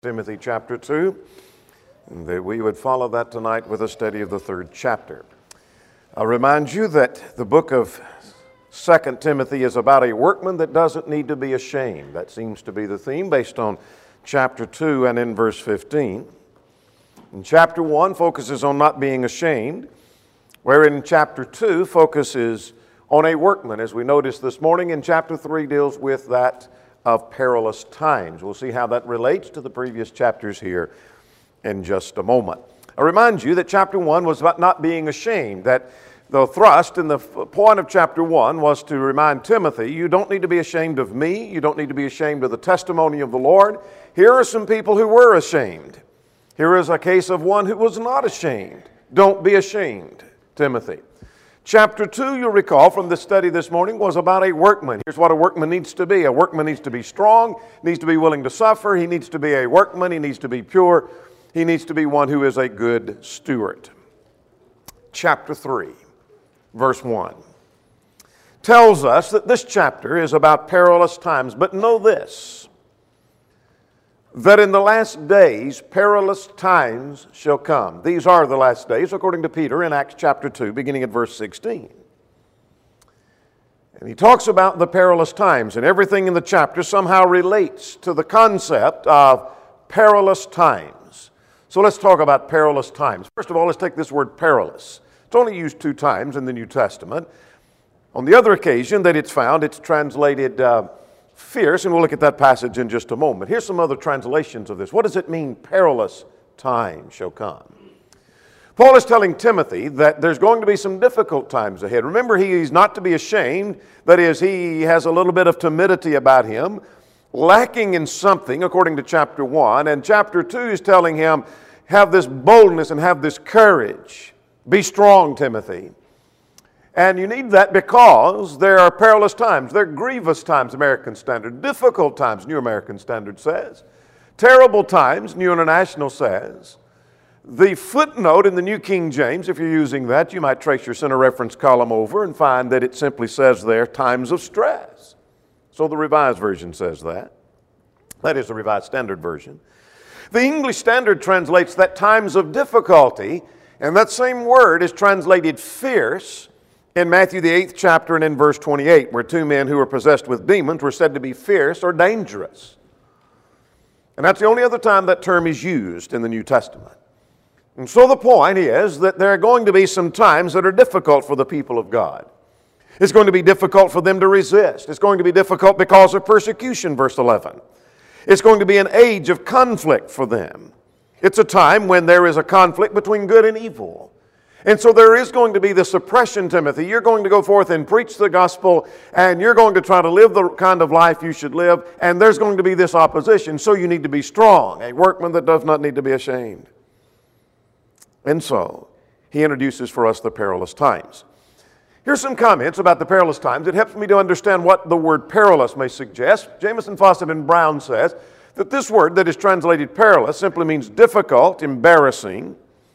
Timothy chapter 2, and that we would follow that tonight with a study of the third chapter. I'll remind you that the book of 2 Timothy is about a workman that doesn't need to be ashamed. That seems to be the theme based on chapter 2 and in verse 15. And chapter 1 focuses on not being ashamed, wherein chapter 2 focuses on a workman, as we noticed this morning, and chapter 3 deals with that of perilous times. We'll see how that relates to the previous chapters here in just a moment. I remind you that chapter 1 was about not being ashamed, that the thrust and the point of chapter 1 was to remind Timothy, you don't need to be ashamed of me, you don't need to be ashamed of the testimony of the Lord. Here are some people who were ashamed. Here is a case of one who was not ashamed. Don't be ashamed, Timothy. Chapter 2, you'll recall from the study this morning, was about a workman. Here's what a workman needs to be. A workman needs to be strong, needs to be willing to suffer, he needs to be a workman, he needs to be pure, he needs to be one who is a good steward. Chapter 3, verse 1, tells us that this chapter is about perilous times, but know this, that in the last days perilous times shall come. These are the last days, according to Peter in Acts chapter 2, beginning at verse 16. And he talks about the perilous times, and everything in the chapter somehow relates to the concept of perilous times. So let's talk about perilous times. First of all, let's take this word perilous. It's only used 2 times in the New Testament. On the other occasion that it's found, it's translated fierce, and we'll look at that passage in just a moment. Here's some other translations of this. What does it mean, perilous times shall come? Paul is telling Timothy that there's going to be some difficult times ahead. Remember, he's not to be ashamed. That is, he has a little bit of timidity about him, lacking in something, according to chapter 1. And chapter 2 is telling him, have this boldness and have this courage. Be strong, Timothy. And you need that because there are perilous times. There are grievous times, American Standard. Difficult times, New American Standard says. Terrible times, New International says. The footnote in the New King James, if you're using that, you might trace your center reference column over and find that it simply says there, times of stress. So the Revised Version says that. That is the Revised Standard Version. The English Standard translates that times of difficulty, and that same word is translated fierce in Matthew the 8th chapter and in verse 28, where 2 men who were possessed with demons were said to be fierce or dangerous. And that's the only other time that term is used in the New Testament. And so the point is that there are going to be some times that are difficult for the people of God. It's going to be difficult for them to resist. It's going to be difficult because of persecution, verse 11. It's going to be an age of conflict for them. It's a time when there is a conflict between good and evil. And so there is going to be this oppression, Timothy. You're going to go forth and preach the gospel, and you're going to try to live the kind of life you should live, and there's going to be this opposition, so you need to be strong, a workman that does not need to be ashamed. And so he introduces for us the perilous times. Here's some comments about the perilous times. It helps me to understand what the word perilous may suggest. Jamieson, Fawcett, and Brown says that this word that is translated perilous simply means difficult, embarrassing,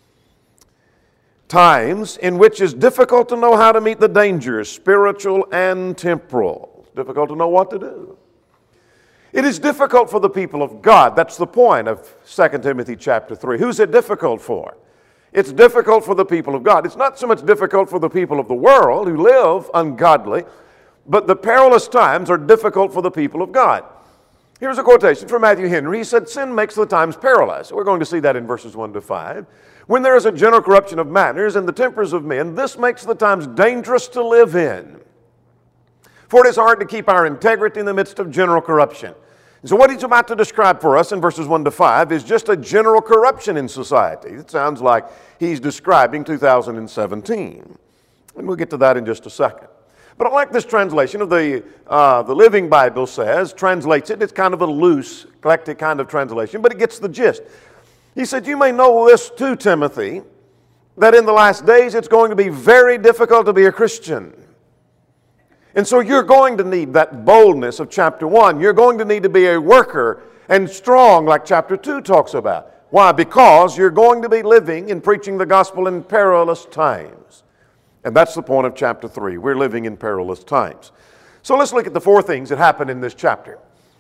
times in which it's difficult to know how to meet the dangers, spiritual and temporal. It's difficult to know what to do. It is difficult for the people of God. That's the point of 2 Timothy chapter 3. Who's it difficult for? It's difficult for the people of God. It's not so much difficult for the people of the world who live ungodly, but the perilous times are difficult for the people of God. Here's a quotation from Matthew Henry. He said, sin makes the times perilous. We're going to see that in verses 1 to 5. When there is a general corruption of manners and the tempers of men, this makes the times dangerous to live in. For it is hard to keep our integrity in the midst of general corruption. And so what he's about to describe for us in verses 1 to 5 is just a general corruption in society. It sounds like he's describing 2017. And we'll get to that in just a second. But I like this translation of the Living Bible translates it. It's kind of a loose, eclectic kind of translation, but it gets the gist. He said, you may know this too, Timothy, that in the last days it's going to be very difficult to be a Christian. And so you're going to need that boldness of chapter 1. You're going to need to be a worker and strong like chapter 2 talks about. Why? Because you're going to be living and preaching the gospel in perilous times. And that's the point of chapter 3. We're living in perilous times. So let's look at the 4 things that happen in this chapter.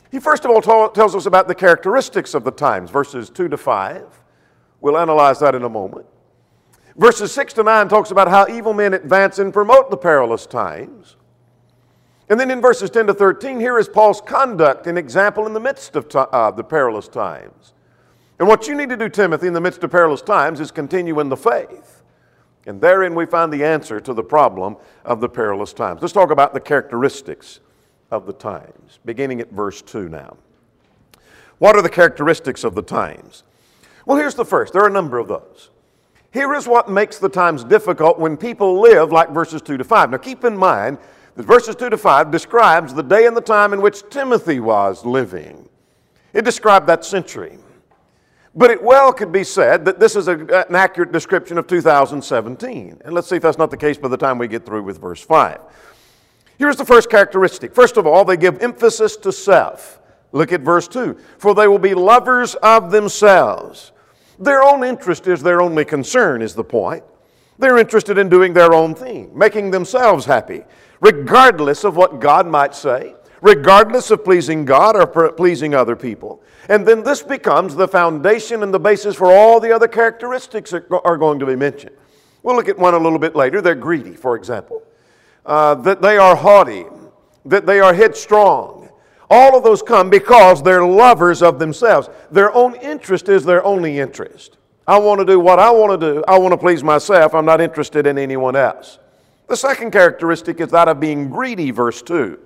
He first of all tells us about the characteristics of the times, verses 2 to 5. We'll analyze that in a moment. Verses 6 to 9 talks about how evil men advance and promote the perilous times. And then in verses 10 to 13, here is Paul's conduct and example in the midst of the perilous times. And what you need to do, Timothy, in the midst of perilous times is continue in the faith. And therein we find the answer to the problem of the perilous times. Let's talk about the characteristics of the times, beginning at verse 2 now. What are the characteristics of the times? Well, here's the first. There are a number of those. Here is what makes the times difficult when people live like verses 2 to 5. Now keep in mind that verses 2 to 5 describes the day and the time in which Timothy was living. It described that century. But it well could be said that this is an accurate description of 2017. And let's see if that's not the case by the time we get through with verse 5. Here's the first characteristic. First of all, they give emphasis to self. Look at verse 2. For they will be lovers of themselves. Their own interest is their only concern, is the point. They're interested in doing their own thing, making themselves happy, regardless of what God might say, regardless of pleasing God or pleasing other people. And then this becomes the foundation and the basis for all the other characteristics that are going to be mentioned. We'll look at one a little bit later. They're greedy, for example. That they are haughty, that they are headstrong. All of those come because they're lovers of themselves. Their own interest is their only interest. I want to do what I want to do. I want to please myself. I'm not interested in anyone else. The second characteristic is that of being greedy, verse 2.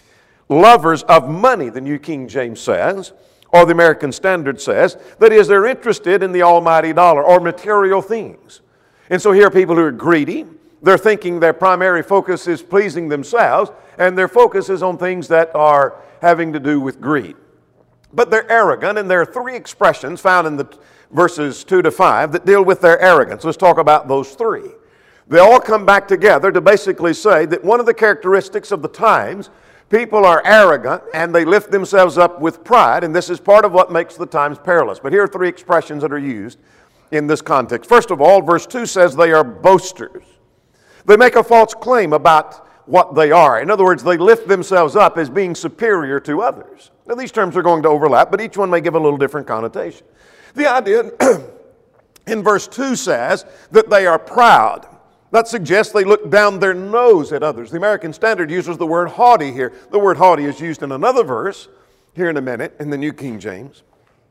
Lovers of money, the New King James says, or the American Standard says. That is, they're interested in the almighty dollar or material things. And so here are people who are greedy. They're thinking their primary focus is pleasing themselves, and their focus is on things that are having to do with greed. But they're arrogant, and there are three expressions found in the verses 2 to 5 that deal with their arrogance. Let's talk about those three. They all come back together to basically say that one of the characteristics of the times, people are arrogant and they lift themselves up with pride, and this is part of what makes the times perilous. But here are three expressions that are used in this context. First of all, verse 2 says they are boasters. They make a false claim about what they are. In other words, they lift themselves up as being superior to others. Now, these terms are going to overlap, but each one may give a little different connotation. The idea in verse 2 says that they are proud. That suggests they look down their nose at others. The American Standard uses the word haughty here. The word haughty is used in another verse here in a minute in the New King James.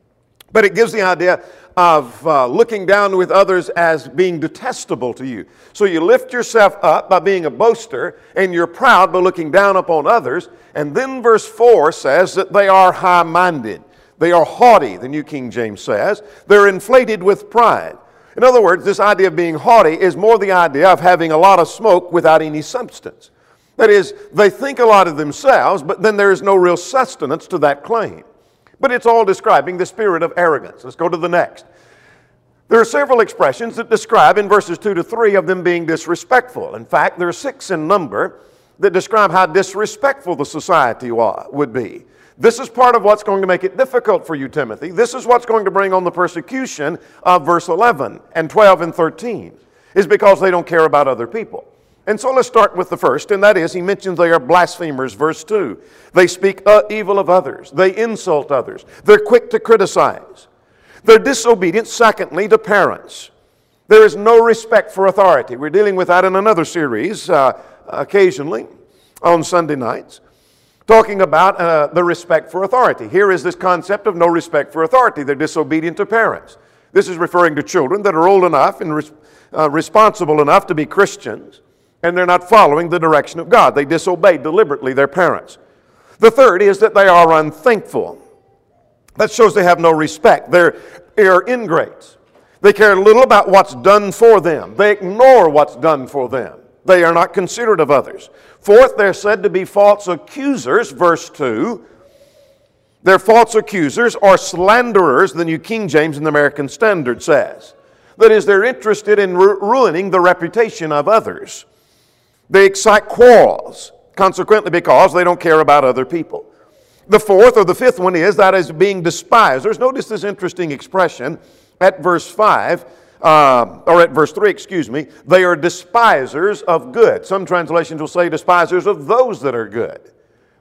But it gives the idea of looking down with others as being detestable to you. So you lift yourself up by being a boaster, and you're proud by looking down upon others. And then verse 4 says that they are high-minded. They are haughty, the New King James says. They're inflated with pride. In other words, this idea of being haughty is more the idea of having a lot of smoke without any substance. That is, they think a lot of themselves, but then there is no real sustenance to that claim. But it's all describing the spirit of arrogance. Let's go to the next. There are several expressions that describe in verses 2 to 3 of them being disrespectful. In fact, there are 6 in number that describe how disrespectful the society would be. This is part of what's going to make it difficult for you, Timothy. This is what's going to bring on the persecution of verse 11 and 12 and 13, is because they don't care about other people. And so let's start with the first, and that is, he mentions they are blasphemers, verse 2. They speak evil of others. They insult others. They're quick to criticize. They're disobedient, secondly, to parents. There is no respect for authority. We're dealing with that in another series, occasionally, on Sunday nights, talking about the respect for authority. Here is this concept of no respect for authority. They're disobedient to parents. This is referring to children that are old enough and responsible enough to be Christians, and they're not following the direction of God. They disobey deliberately their parents. The third is that they are unthankful. That shows they have no respect. They are ingrates. They care little about what's done for them. They ignore what's done for them. They are not considerate of others. Fourth, they're said to be false accusers, verse 2. They're false accusers or slanderers, the New King James and the American Standard says. That is, they're interested in ruining the reputation of others. They excite quarrels, consequently because they don't care about other people. The fourth or the fifth one is that is being despisers. Notice this interesting expression at verse 5, or at verse 3, excuse me. They are despisers of good. Some translations will say despisers of those that are good.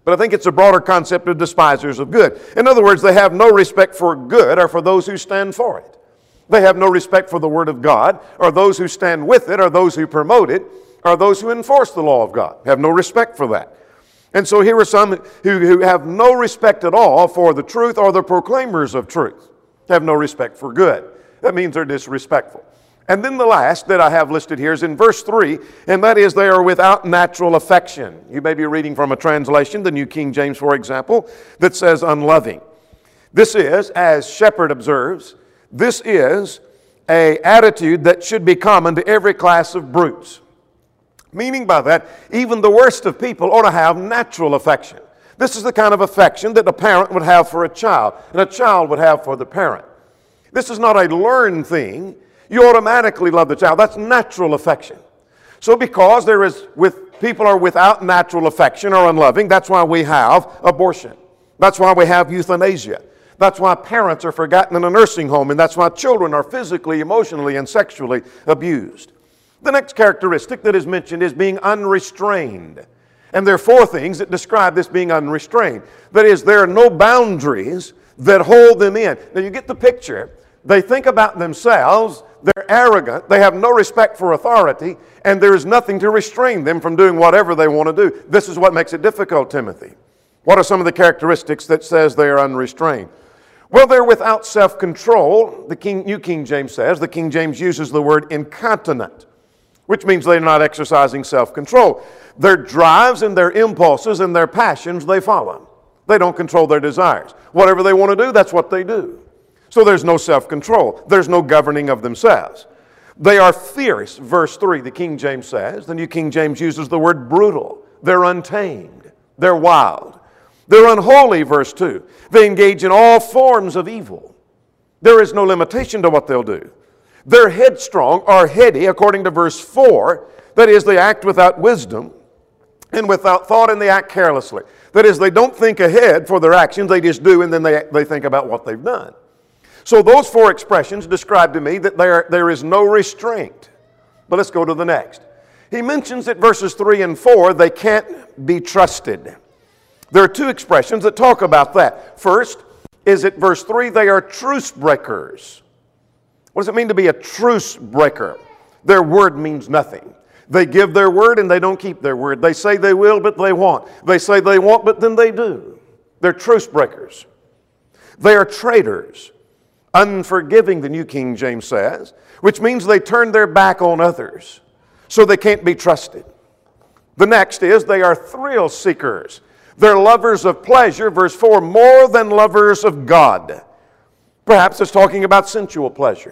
But I think it's a broader concept of despisers of good. In other words, they have no respect for good or for those who stand for it. They have no respect for the Word of God, or those who stand with it, or those who promote it, or those who enforce the law of God. Have no respect for that. And so here are some who have no respect at all for the truth or the proclaimers of truth. Have no respect for good. That means they're disrespectful. And then the last that I have listed here is in verse 3, and that is they are without natural affection. You may be reading from a translation, the New King James, for example, that says unloving. This is, as Shepherd observes, this is an attitude that should be common to every class of brutes. Meaning by that, even the worst of people ought to have natural affection. This is the kind of affection that a parent would have for a child, and a child would have for the parent. This is not a learned thing. You automatically love the child. That's natural affection. So because people are without natural affection or unloving, that's why we have abortion. That's why we have euthanasia. That's why parents are forgotten in a nursing home, and that's why children are physically, emotionally, and sexually abused. The next characteristic that is mentioned is being unrestrained. And there are four things that describe this being unrestrained. That is, there are no boundaries that hold them in. Now you get the picture. They think about themselves, they're arrogant, they have no respect for authority, and there is nothing to restrain them from doing whatever they want to do. This is what makes it difficult, Timothy. What are some of the characteristics that says they are unrestrained? Well, they're without self-control. The New King James says, the King James uses the word incontinent, which means they're not exercising self-control. Their drives and their impulses and their passions, they follow. They don't control their desires. Whatever they want to do, that's what they do. So there's no self-control. There's no governing of themselves. They are fierce, verse 3, the King James says. The New King James uses the word brutal. They're untamed. They're wild. They're unholy, verse 2. They engage in all forms of evil. There is no limitation to what they'll do. They're headstrong or heady, according to verse 4. That is, they act without wisdom and without thought, and they act carelessly. That is, they don't think ahead for their actions. They just do, and then they think about what they've done. So those four expressions describe to me that there is no restraint. But let's go to the next. He mentions that verses 3 and 4, they can't be trusted. There are two expressions that talk about that. First is at verse 3, they are truce breakers. What does it mean to be a truce breaker? Their word means nothing. They give their word and they don't keep their word. They say they will, but they won't. They say they won't, but then they do. They're truce breakers. They are traitors. Unforgiving, the New King James says, which means they turn their back on others, so they can't be trusted. The next is they are thrill seekers. They're lovers of pleasure, verse 4, more than lovers of God. Perhaps it's talking about sensual pleasure.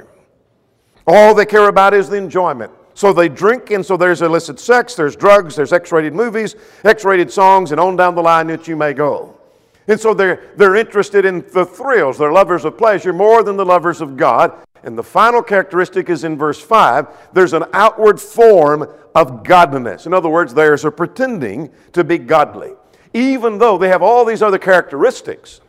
All they care about is the enjoyment. So they drink, and so there's illicit sex, there's drugs, there's X-rated movies, X-rated songs, and on down the line that you may go. And so they're interested in the thrills. They're lovers of pleasure more than the lovers of God. And the final characteristic is in verse 5. There's an outward form of godliness. In other words, there's a pretending to be godly, even though they have all these other characteristics.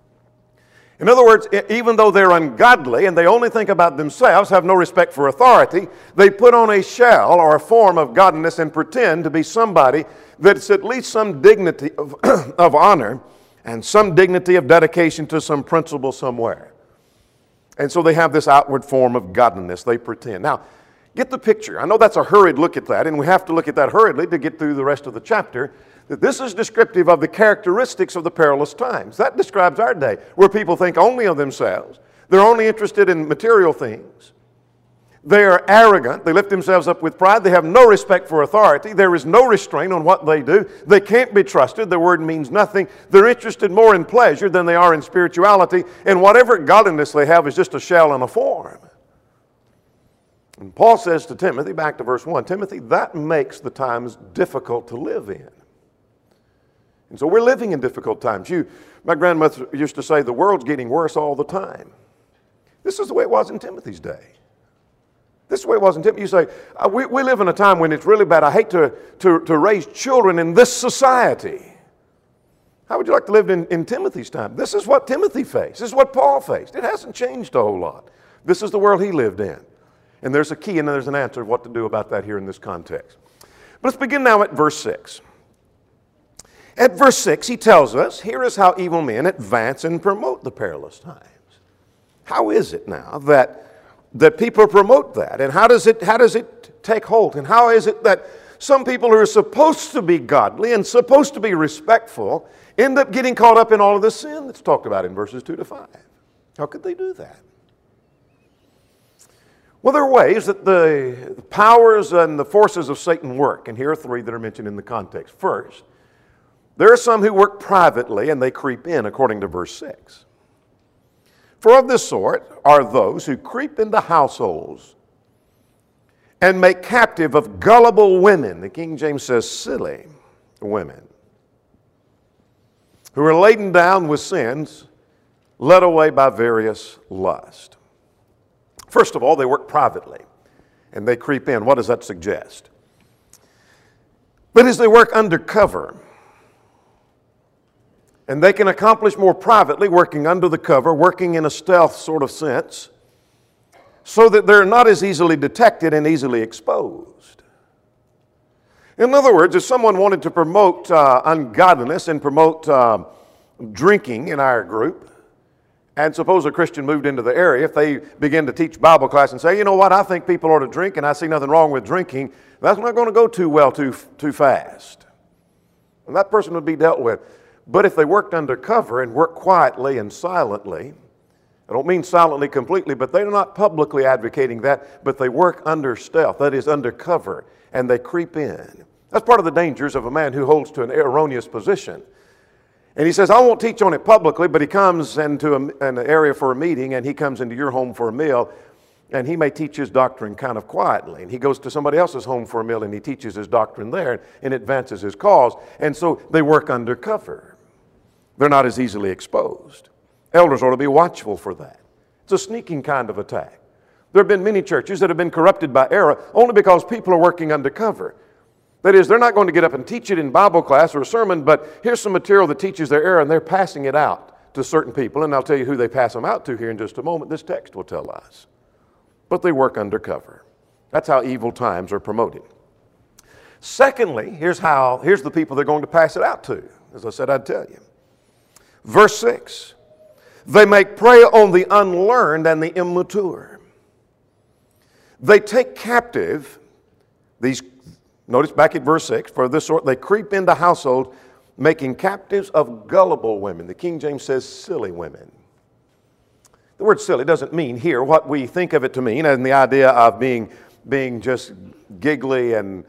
In other words, even though they're ungodly and they only think about themselves, have no respect for authority, they put on a shell or a form of godliness and pretend to be somebody that's at least some dignity of honor and some dignity of dedication to some principle somewhere. And so they have this outward form of godliness. They pretend. Now, get the picture. I know that's a hurried look at that, and we have to look at that hurriedly to get through the rest of the chapter. That this is descriptive of the characteristics of the perilous times. That describes our day, where people think only of themselves. They're only interested in material things. They are arrogant. They lift themselves up with pride. They have no respect for authority. There is no restraint on what they do. They can't be trusted. Their word means nothing. They're interested more in pleasure than they are in spirituality. And whatever godliness they have is just a shell and a form. And Paul says to Timothy, back to verse 1, Timothy, that makes the times difficult to live in. And so we're living in difficult times. My grandmother used to say, the world's getting worse all the time. This is the way it was in Timothy's day. This is the way it was in Timothy. You say, we live in a time when it's really bad. I hate to raise children in this society. How would you like to live in Timothy's time? This is what Timothy faced. This is what Paul faced. It hasn't changed a whole lot. This is the world he lived in. And there's a key and there's an answer of what to do about that here in this context. But let's begin now at verse 6. At verse 6, he tells us, here is how evil men advance and promote the perilous times. How is it now that people promote that? And how does it take hold? And how is it that some people who are supposed to be godly and supposed to be respectful end up getting caught up in all of the sin that's talked about in verses 2 to 5? How could they do that? Well, there are ways that the powers and the forces of Satan work, and here are three that are mentioned in the context. First, there are some who work privately and they creep in, according to verse 6. For of this sort are those who creep into households and make captive of gullible women. The King James says silly women, who are laden down with sins, led away by various lusts. First of all, they work privately and they creep in. What does that suggest? That is, they work undercover. And they can accomplish more privately, working under the cover, working in a stealth sort of sense, so that they're not as easily detected and easily exposed. In other words, if someone wanted to promote ungodliness and promote drinking in our group, and suppose a Christian moved into the area, if they begin to teach Bible class and say, you know what, I think people ought to drink and I see nothing wrong with drinking, that's not going to go too well too fast. And that person would be dealt with. But if they worked undercover and worked quietly and silently, I don't mean silently completely, but they're not publicly advocating that, but they work under stealth, that is undercover, and they creep in. That's part of the dangers of a man who holds to an erroneous position. And he says, I won't teach on it publicly, but he comes into an area for a meeting, and he comes into your home for a meal, and he may teach his doctrine kind of quietly. And he goes to somebody else's home for a meal, and he teaches his doctrine there, and advances his cause. And so they work undercover. They're not as easily exposed. Elders ought to be watchful for that. It's a sneaking kind of attack. There have been many churches that have been corrupted by error only because people are working undercover. That is, they're not going to get up and teach it in Bible class or a sermon, but here's some material that teaches their error, and they're passing it out to certain people, and I'll tell you who they pass them out to here in just a moment. This text will tell us. But they work undercover. That's how evil times are promoted. Secondly, here's the people they're going to pass it out to. As I said, I'd tell you. Verse 6, they make prey on the unlearned and the immature. They take captive these. Notice back at verse 6, for this sort they creep into households, making captives of gullible women. The King James says silly women. The word silly doesn't mean here what we think of it to mean, and the idea of being just giggly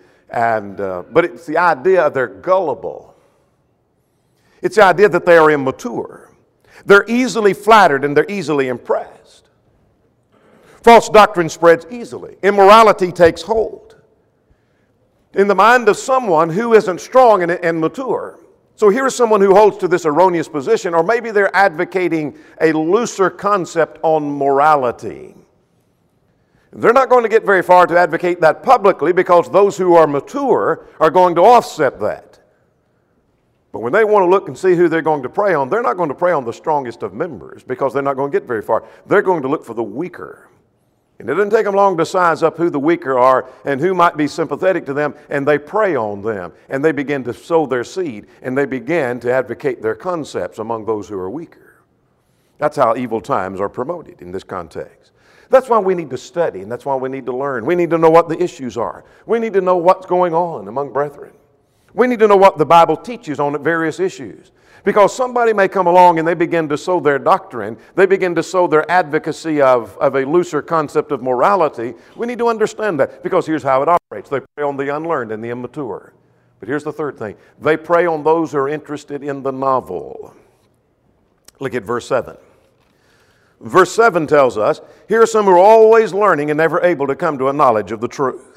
but it's the idea they're gullible. It's the idea that they are immature. They're easily flattered and they're easily impressed. False doctrine spreads easily. Immorality takes hold in the mind of someone who isn't strong and mature. So here's someone who holds to this erroneous position, or maybe they're advocating a looser concept on morality. They're not going to get very far to advocate that publicly because those who are mature are going to offset that. But when they want to look and see who they're going to prey on, they're not going to prey on the strongest of members because they're not going to get very far. They're going to look for the weaker. And it doesn't take them long to size up who the weaker are and who might be sympathetic to them, and they prey on them, and they begin to sow their seed, and they begin to advocate their concepts among those who are weaker. That's how evil times are promoted in this context. That's why we need to study, and that's why we need to learn. We need to know what the issues are. We need to know what's going on among brethren. We need to know what the Bible teaches on various issues. Because somebody may come along and they begin to sow their doctrine, they begin to sow their advocacy of a looser concept of morality. We need to understand that because here's how it operates. They prey on the unlearned and the immature. But here's the third thing. They prey on those who are interested in the novel. Look at verse 7. Verse 7 tells us, here are some who are always learning and never able to come to a knowledge of the truth.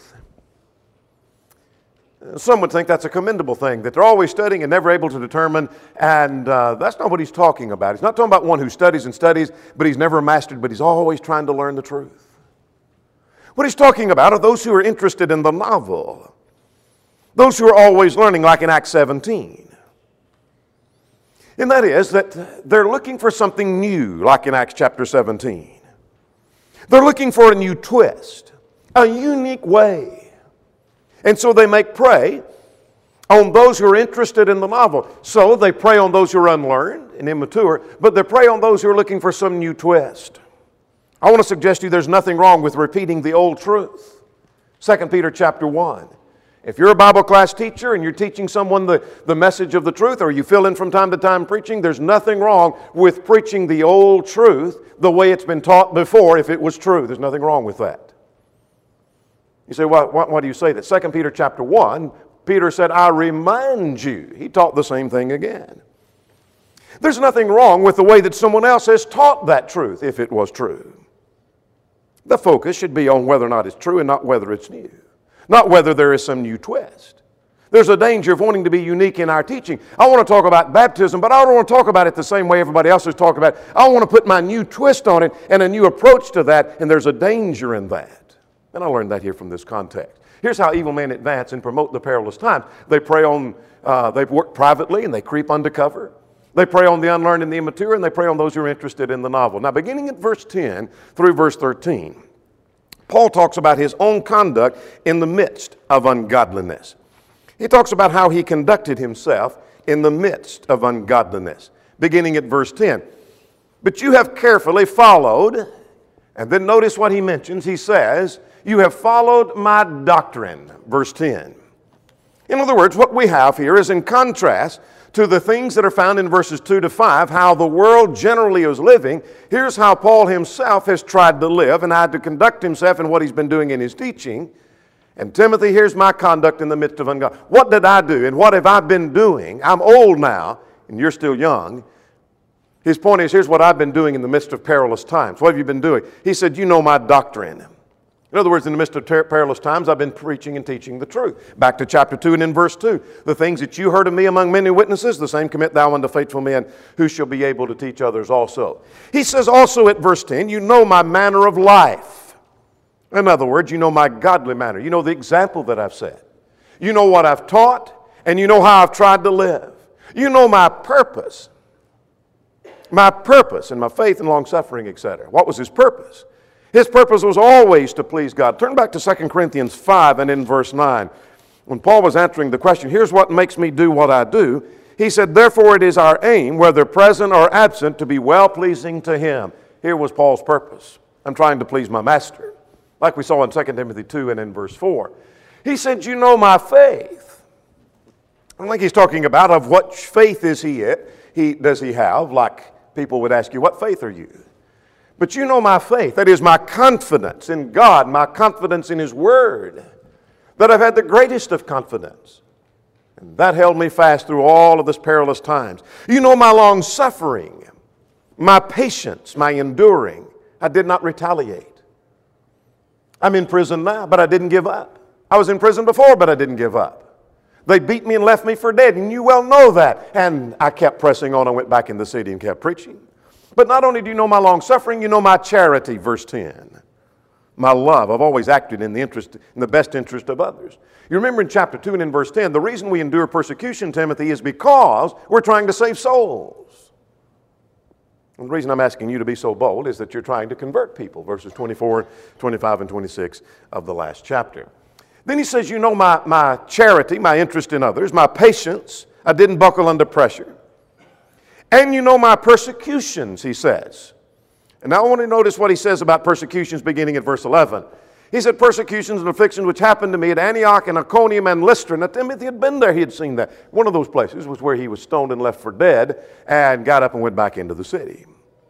Some would think that's a commendable thing, that they're always studying and never able to determine, and that's not what he's talking about. He's not talking about one who studies and studies, but he's never mastered, but he's always trying to learn the truth. What he's talking about are those who are interested in the novel, those who are always learning, like in Acts 17. And that is that they're looking for something new, like in Acts chapter 17. They're looking for a new twist, a unique way. And so they make prey on those who are interested in the novel. So they prey on those who are unlearned and immature, but they prey on those who are looking for some new twist. I want to suggest to you there's nothing wrong with repeating the old truth. 2 Peter chapter 1. If you're a Bible class teacher and you're teaching someone the message of the truth, or you fill in from time to time preaching, there's nothing wrong with preaching the old truth the way it's been taught before if it was true. There's nothing wrong with that. You say, well, why do you say that? 2 Peter chapter 1, Peter said, I remind you. He taught the same thing again. There's nothing wrong with the way that someone else has taught that truth if it was true. The focus should be on whether or not it's true and not whether it's new. Not whether there is some new twist. There's a danger of wanting to be unique in our teaching. I want to talk about baptism, but I don't want to talk about it the same way everybody else is talking about it. I want to put my new twist on it and a new approach to that, and there's a danger in that. And I learned that here from this context. Here's how evil men advance and promote the perilous times. They work privately and they creep undercover. They prey on the unlearned and the immature, and they prey on those who are interested in the novel. Now, beginning at verse 10 through verse 13, Paul talks about his own conduct in the midst of ungodliness. He talks about how he conducted himself in the midst of ungodliness. Beginning at verse 10. But you have carefully followed, and then notice what he mentions. He says, you have followed my doctrine, verse 10. In other words, what we have here is in contrast to the things that are found in verses 2 to 5, how the world generally is living. Here's how Paul himself has tried to live and had to conduct himself in what he's been doing in his teaching. And Timothy, here's my conduct in the midst of ungodliness. What did I do and what have I been doing? I'm old now and you're still young. His point is, here's what I've been doing in the midst of perilous times. What have you been doing? He said, you know my doctrine. In other words, in the midst of perilous times, I've been preaching and teaching the truth. Back to chapter 2 and in verse 2. The things that you heard of me among many witnesses, the same commit thou unto faithful men, who shall be able to teach others also. He says also at verse 10, you know my manner of life. In other words, you know my godly manner. You know the example that I've set. You know what I've taught, and you know how I've tried to live. You know my purpose. My purpose and my faith and long-suffering, etc. What was his purpose? His purpose was always to please God. Turn back to 2 Corinthians 5 and in verse 9. When Paul was answering the question, here's what makes me do what I do. He said, therefore it is our aim, whether present or absent, to be well-pleasing to him. Here was Paul's purpose. I'm trying to please my master. Like we saw in 2 Timothy 2 and in verse 4. He said, you know my faith. I think he's talking about of what faith is does he have? Like people would ask you, what faith are you? But you know my faith, that is my confidence in God, my confidence in His Word, that I've had the greatest of confidence. And that held me fast through all of this perilous times. You know my long suffering, my patience, my enduring. I did not retaliate. I'm in prison now, but I didn't give up. I was in prison before, but I didn't give up. They beat me and left me for dead, and you well know that. And I kept pressing on. I went back in the city and kept preaching. But not only do you know my long suffering, you know my charity, verse 10. My love. I've always acted in the best interest of others. You remember in chapter 2 and in verse 10, the reason we endure persecution, Timothy, is because we're trying to save souls. And the reason I'm asking you to be so bold is that you're trying to convert people, verses 24, 25, and 26 of the last chapter. Then he says, you know my charity, my interest in others, my patience. I didn't buckle under pressure. And you know my persecutions, he says. And now I want to notice what he says about persecutions beginning at verse 11. He said, persecutions and afflictions which happened to me at Antioch and Iconium and Lystra. Now Timothy had been there, he had seen that. One of those places was where he was stoned and left for dead and got up and went back into the city.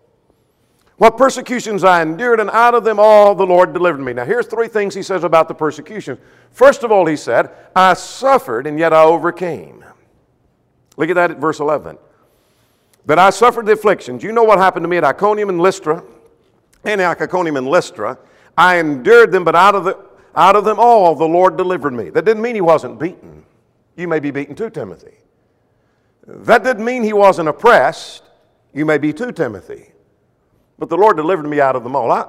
What persecutions I endured, and out of them all the Lord delivered me. Now here's three things he says about the persecutions. First of all, he said, I suffered and yet I overcame. Look at that at verse 11. That I suffered the afflictions. You know what happened to me at Iconium and Lystra, Antioch, Iconium, and Lystra. I endured them, but out of them all the Lord delivered me. That didn't mean he wasn't beaten. You may be beaten too, Timothy. That didn't mean he wasn't oppressed. You may be too, Timothy. But the Lord delivered me out of them all.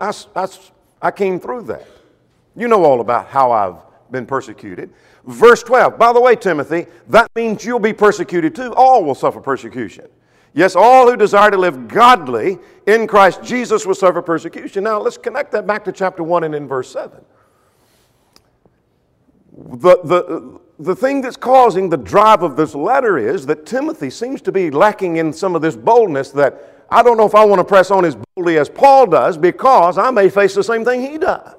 I came through that. You know all about how I've been persecuted. Verse 12. By the way, Timothy, that means you'll be persecuted too. All will suffer persecution. Yes, all who desire to live godly in Christ Jesus will suffer persecution. Now, let's connect that back to chapter 1 and in verse 7. the thing that's causing the drive of this letter is that Timothy seems to be lacking in some of this boldness that I don't know if I want to press on as boldly as Paul does because I may face the same thing he does.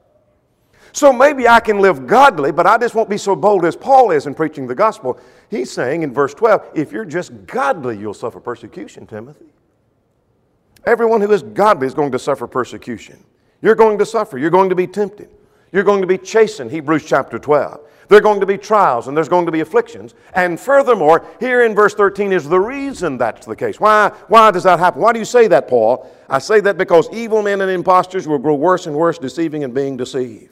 So maybe I can live godly, but I just won't be so bold as Paul is in preaching the gospel. He's saying in verse 12, if you're just godly, you'll suffer persecution, Timothy. Everyone who is godly is going to suffer persecution. You're going to suffer. You're going to be tempted. You're going to be chastened, Hebrews chapter 12. There are going to be trials and there's going to be afflictions. And furthermore, here in verse 13 is the reason that's the case. Why does that happen? Why do you say that, Paul? I say that because evil men and impostors will grow worse and worse, deceiving and being deceived.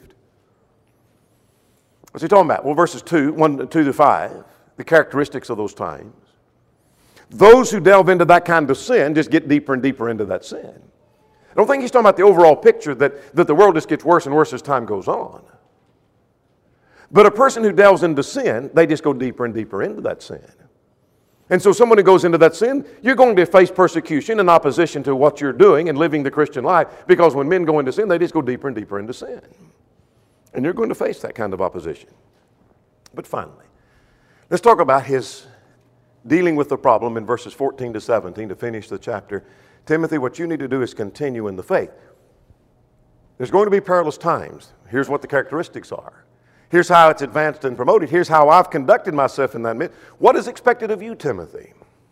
What's he talking about? Well, verses 1 to 5, the characteristics of those times. Those who delve into that kind of sin just get deeper and deeper into that sin. I don't think he's talking about the overall picture that the world just gets worse and worse as time goes on. But a person who delves into sin, they just go deeper and deeper into that sin. And so someone who goes into that sin, you're going to face persecution and opposition to what you're doing and living the Christian life, because when men go into sin, they just go deeper and deeper into sin. And you're going to face that kind of opposition. But finally, let's talk about his dealing with the problem in verses 14 to 17 to finish the chapter. Timothy, what you need to do is continue in the faith. There's going to be perilous times. Here's what the characteristics are. Here's how it's advanced and promoted. Here's how I've conducted myself in that midst. What is expected of you, Timothy?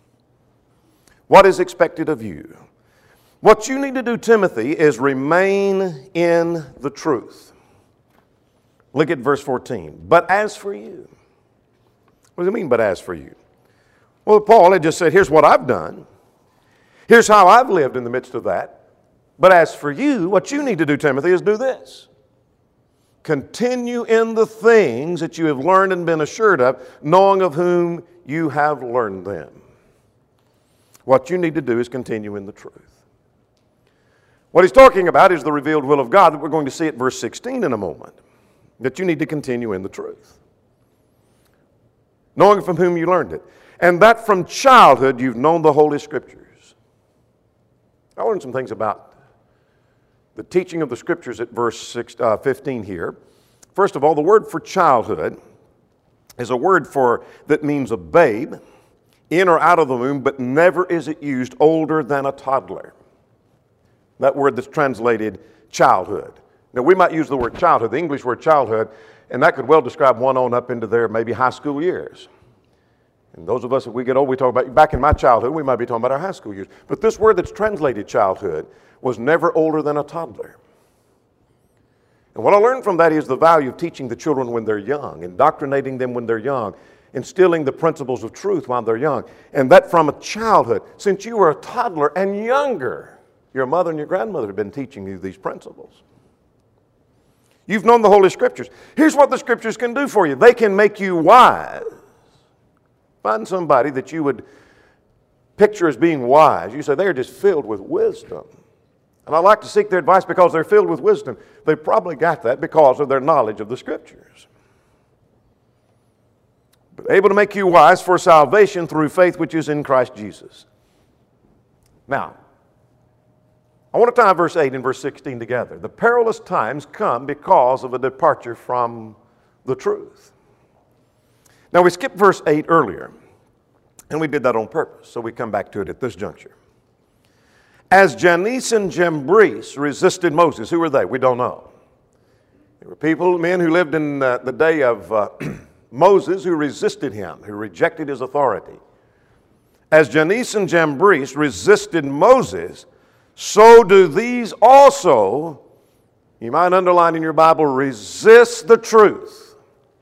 What is expected of you? What you need to do, Timothy, is remain in the truth. Look at verse 14. But as for you. What does it mean, but as for you? Well, Paul had just said, here's what I've done. Here's how I've lived in the midst of that. But as for you, what you need to do, Timothy, is do this. Continue in the things that you have learned and been assured of, knowing of whom you have learned them. What you need to do is continue in the truth. What he's talking about is the revealed will of God. We're going to see it verse 16 in a moment. That you need to continue in the truth. Knowing from whom you learned it. And that from childhood you've known the Holy Scriptures. I learned some things about the teaching of the Scriptures at verse 15 here. First of all, the word for childhood is a word that means a babe, in or out of the womb, but never is it used older than a toddler. That word that's translated childhood. Now, we might use the word childhood, the English word childhood, and that could well describe one on up into their maybe high school years. And those of us, if we get old, we talk about, back in my childhood, we might be talking about our high school years. But this word that's translated childhood was never older than a toddler. And what I learned from that is the value of teaching the children when they're young, indoctrinating them when they're young, instilling the principles of truth while they're young. And that from a childhood, since you were a toddler and younger, your mother and your grandmother have been teaching you these principles. You've known the Holy Scriptures. Here's what the Scriptures can do for you. They can make you wise. Find somebody that you would picture as being wise. You say, they're just filled with wisdom. And I like to seek their advice because they're filled with wisdom. They probably got that because of their knowledge of the Scriptures. But able to make you wise for salvation through faith which is in Christ Jesus. Now, I want to tie verse 8 and verse 16 together. The perilous times come because of a departure from the truth. Now, we skipped verse 8 earlier, and we did that on purpose, so we come back to it at this juncture. As Jannes and Jambres resisted Moses, who were they? We don't know. They were men who lived in the day of Moses who resisted him, who rejected his authority. As Jannes and Jambres resisted Moses, so do these also, you might underline in your Bible, resist the truth.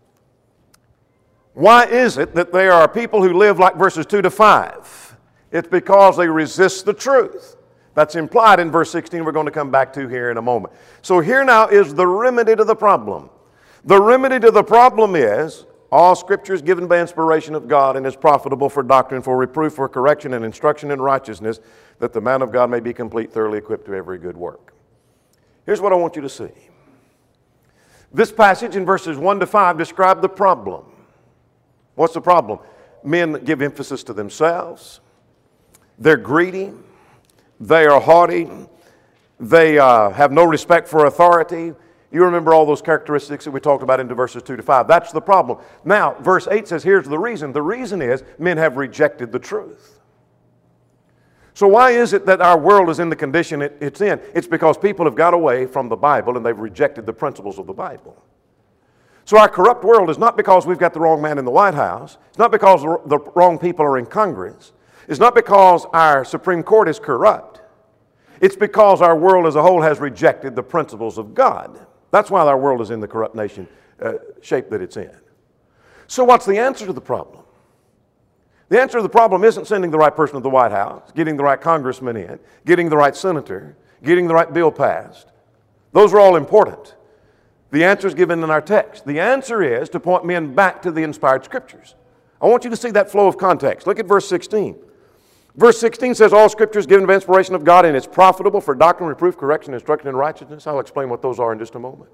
Why is it that there are people who live like verses 2 to 5? It's because they resist the truth. That's implied in verse 16 we're going to come back to here in a moment. So here now is the remedy to the problem. The remedy to the problem is all Scripture is given by inspiration of God and is profitable for doctrine, for reproof, for correction, and instruction in righteousness, that the man of God may be complete, thoroughly equipped to every good work. Here's what I want you to see. This passage in verses 1 to 5 describe the problem. What's the problem? Men give emphasis to themselves. They're greedy. They are haughty. They have no respect for authority. You remember all those characteristics that we talked about into verses 2 to 5. That's the problem. Now, verse 8 says, here's the reason. The reason is men have rejected the truth. So why is it that our world is in the condition it's in? It's because people have got away from the Bible and they've rejected the principles of the Bible. So our corrupt world is not because we've got the wrong man in the White House. It's not because the wrong people are in Congress. It's not because our Supreme Court is corrupt. It's because our world as a whole has rejected the principles of God. That's why our world is in the corrupt nation shape that it's in. So what's the answer to the problem? The answer to the problem isn't sending the right person to the White House, getting the right congressman in, getting the right senator, getting the right bill passed. Those are all important. The answer is given in our text. The answer is to point men back to the inspired Scriptures. I want you to see that flow of context. Look at verse 16. Verse 16 says, all Scripture is given by inspiration of God and it's profitable for doctrine, reproof, correction, instruction in righteousness. I'll explain what those are in just a moment.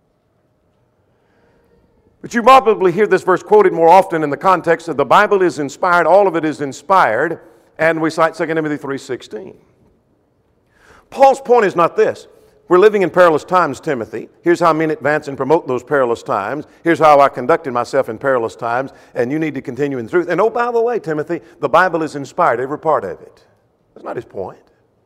But you probably hear this verse quoted more often in the context of the Bible is inspired, all of it is inspired, and we cite 2 Timothy 3:16. Paul's point is not this. We're living in perilous times, Timothy. Here's how men advance and promote those perilous times. Here's how I conducted myself in perilous times, and you need to continue in the truth. And oh, by the way, Timothy, the Bible is inspired, every part of it. That's not his point.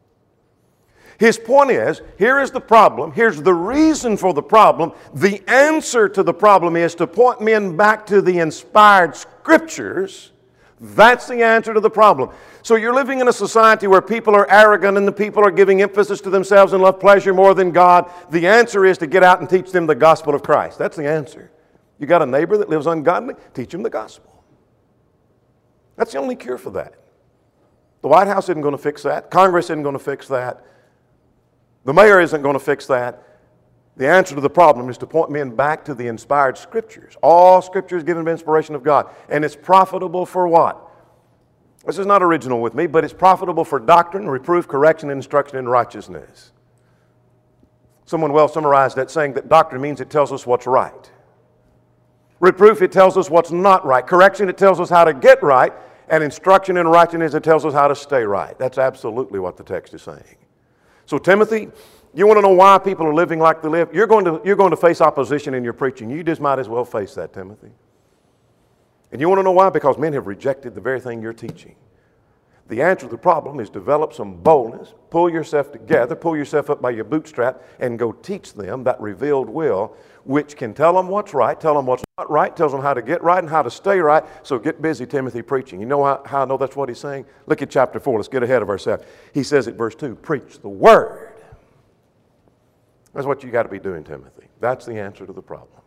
His point is, here is the problem, here's the reason for the problem. The answer to the problem is to point men back to the inspired Scriptures. That's the answer to the problem. So you're living in a society where people are arrogant and the people are giving emphasis to themselves and love pleasure more than God. The answer is to get out and teach them the gospel of Christ. That's the answer. You got a neighbor that lives ungodly? Teach him the gospel. That's the only cure for that. The White House isn't going to fix that. Congress isn't going to fix that. The mayor isn't going to fix that. The answer to the problem is to point men back to the inspired Scriptures. All Scripture is given by inspiration of God. And it's profitable for what? This is not original with me, but it's profitable for doctrine, reproof, correction, and instruction in righteousness. Someone well summarized that saying that doctrine means it tells us what's right. Reproof, it tells us what's not right. Correction, it tells us how to get right. And instruction in righteousness, it tells us how to stay right. That's absolutely what the text is saying. So Timothy, you want to know why people are living like they live? You're going to face opposition in your preaching. You just might as well face that, Timothy. And you want to know why? Because men have rejected the very thing you're teaching. The answer to the problem is develop some boldness, pull yourself together, pull yourself up by your bootstrap, and go teach them that revealed will, which can tell them what's right, tell them what's not right, tells them how to get right and how to stay right. So get busy, Timothy, preaching. You know how I know that's what he's saying? Look at chapter 4. Let's get ahead of ourselves. He says at verse 2, preach the word. That's what you got to be doing, Timothy. That's the answer to the problem.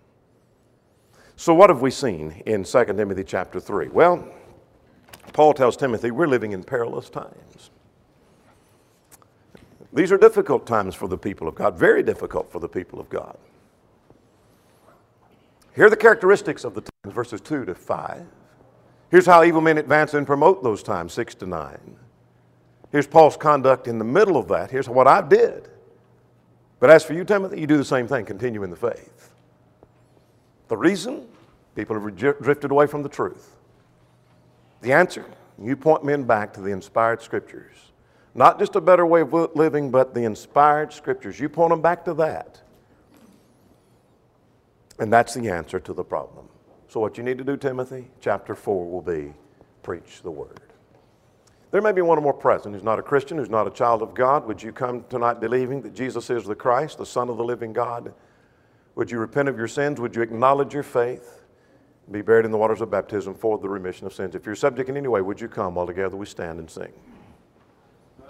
So what have we seen in 2 Timothy chapter 3? Well, Paul tells Timothy we're living in perilous times. These are difficult times for the people of God, very difficult for the people of God. Here are the characteristics of the times, verses 2 to 5. Here's how evil men advance and promote those times, 6 to 9. Here's Paul's conduct in the middle of that. Here's what I did. But as for you, Timothy, you do the same thing, continue in the faith. The reason? People have drifted away from the truth. The answer? You point men back to the inspired Scriptures. Not just a better way of living, but the inspired Scriptures. You point them back to that. And that's the answer to the problem. So what you need to do, Timothy, chapter 4 will be preach the word. There may be one or more present who's not a Christian, who's not a child of God. Would you come tonight believing that Jesus is the Christ, the Son of the living God? Would you repent of your sins? Would you acknowledge your faith? Be buried in the waters of baptism for the remission of sins. If you're subject in any way, would you come while together we stand and sing?